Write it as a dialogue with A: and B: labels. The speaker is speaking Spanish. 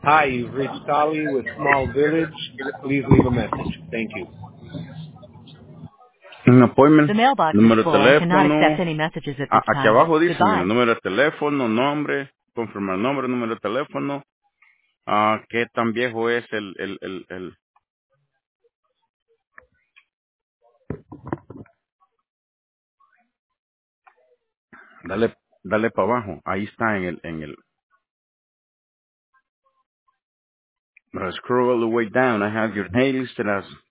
A: Hi, you've reached Dolly with Small Village. Please leave a message. Thank you.
B: Un appointment,
C: The mailbox is
B: número de
C: full and cannot accept
B: teléfono.
C: any messages at this
B: Aquí
C: time.
B: abajo dice, mira,
C: Goodbye.
B: número de teléfono, nombre, confirmar nombre, número de teléfono. ¿Qué tan viejo es el? Dale para abajo. Ahí está en el. Scroll all the way down. I have your name listed as